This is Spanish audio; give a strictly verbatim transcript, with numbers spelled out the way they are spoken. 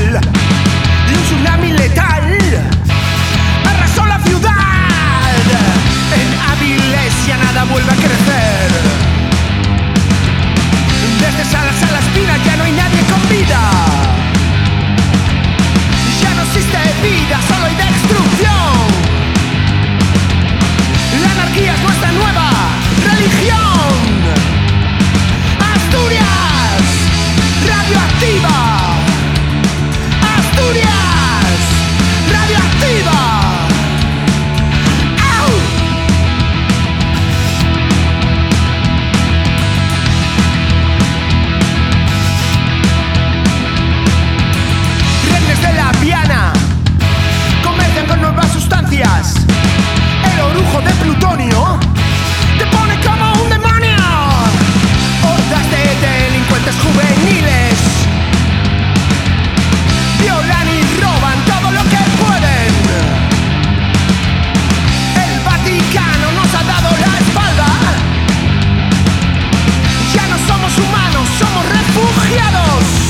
mortal y un tsunami letal arrasó la ciudad. En Avilés ya nada vuelve a crecer. Desde Salas a la Espina ya no hay nadie con vida. Ya no existe vida, solo hay destrucción. La anarquía es nuestra nueva religión. Asturias, radioactiva. Asturias, radioactiva. ¡Au! Redes de la Viana comercian con nuevas sustancias. El orujo de plutonio te pone como un demonio. Hordas de delincuentes juveniles violan y roban todo lo que pueden. El Vaticano nos ha dado la espalda. Ya no somos humanos, somos refugiados.